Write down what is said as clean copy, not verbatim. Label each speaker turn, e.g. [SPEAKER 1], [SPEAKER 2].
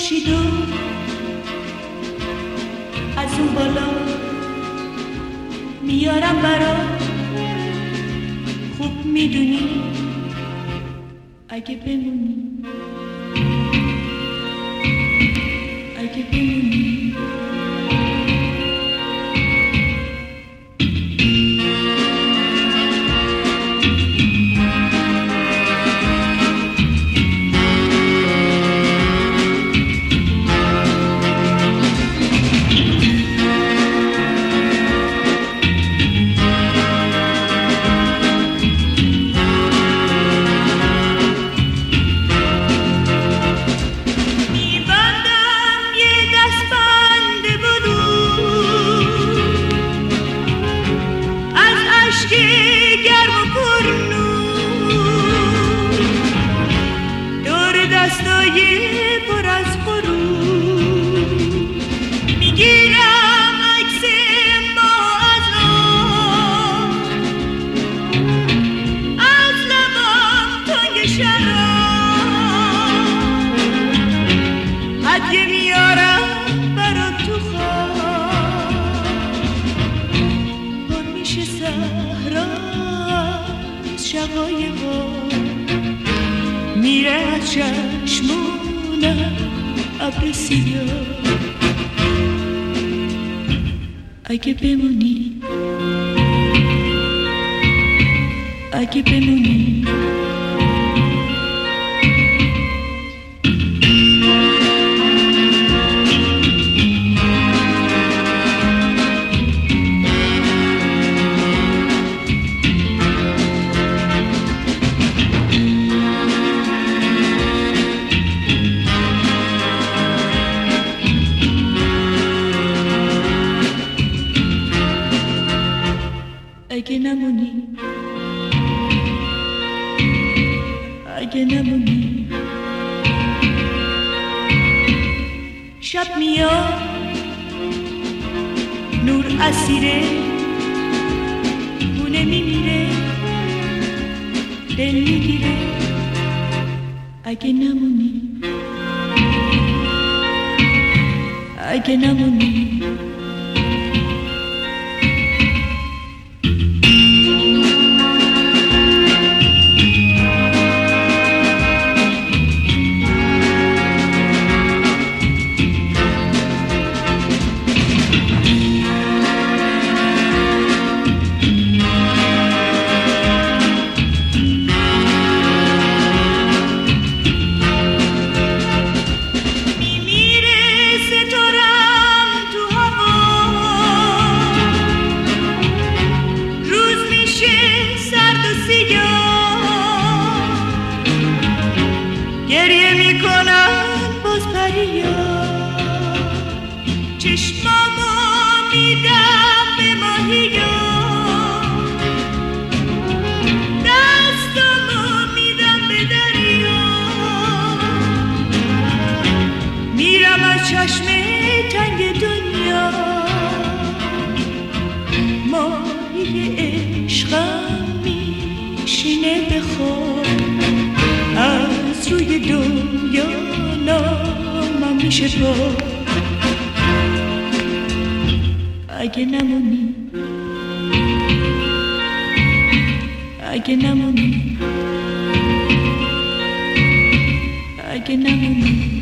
[SPEAKER 1] خورشید و از اون بالا میارم برات. خوب میدونی اگه بمونی، اگه بمونی. میره از چشمونم ابر سیاه. اگه بمونی، اگه بمونی. اگه نمونی، اگه نمونی. شب میاد نور اسیره، خونه میمیره، دل میگیره. اگه نمونی، اگه نمونی. گریه میکنن باز پریا، چشمامو میدم به ماهیا، دستامو میدم به دریا. میرم از چشم تنگ دنیا، ماهی عشقم میشینه به خواب. از روی دنیا نامم میشه با. اگه نمونی، اگه نمونی، اگه نمونی.